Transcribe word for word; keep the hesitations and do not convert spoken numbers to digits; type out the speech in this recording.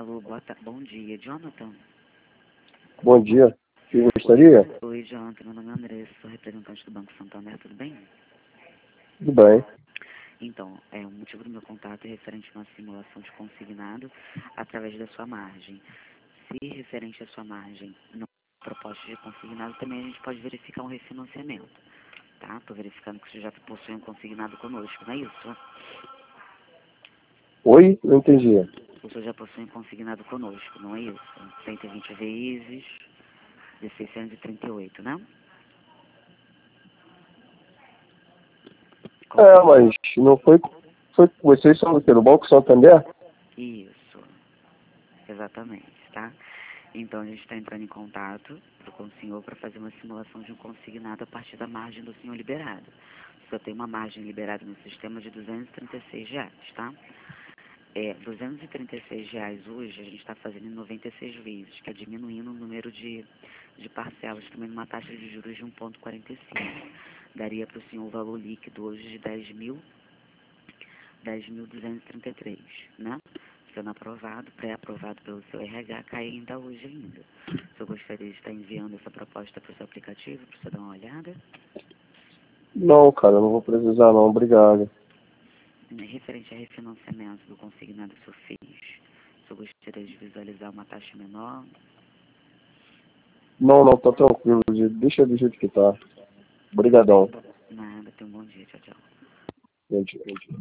Alô, boa ta... bom dia, Jonathan. Bom dia. Você gostaria? Oi, Jonathan, meu nome é Andressa, sou representante do Banco Santander, tudo bem? Tudo bem. Então, é, o motivo do meu contato é referente a uma simulação de consignado através da sua margem. Se referente à sua margem não proposta de consignado, também a gente pode verificar um refinanciamento, tá? Estou verificando que você já possui um consignado conosco, não é isso? Oi? Não entendi. O senhor já possui um consignado conosco, não é isso? cento e vinte vezes de seiscentos e trinta e oito, né? É, mas não foi... foi vocês são do quê? Do Banco Santander? Isso, exatamente, tá? Então a gente está entrando em contato com o senhor para fazer uma simulação de um consignado a partir da margem do senhor liberado. O senhor tem uma margem liberada no sistema de duzentos e trinta e seis reais, tá? É, duzentos e trinta e seis reais hoje a gente está fazendo em noventa e seis vezes, que é diminuindo o número de, de parcelas, também numa taxa de juros de um vírgula quarenta e cinco. Daria para o senhor o valor líquido hoje de dez mil, dez mil duzentos e trinta e três, né? Sendo aprovado, pré-aprovado pelo seu R H, cai ainda hoje ainda. O senhor gostaria de estar enviando essa proposta para o seu aplicativo, para o senhor dar uma olhada? Não, cara, eu não vou precisar não, obrigado. Referente a refinanciamento do consignado que o senhor fez, o senhor gostaria de visualizar uma taxa menor? Não, não, tá tranquilo. Deixa do jeito que tá. Obrigadão. Nada, tenha um bom dia, tchau, tchau. Bom dia.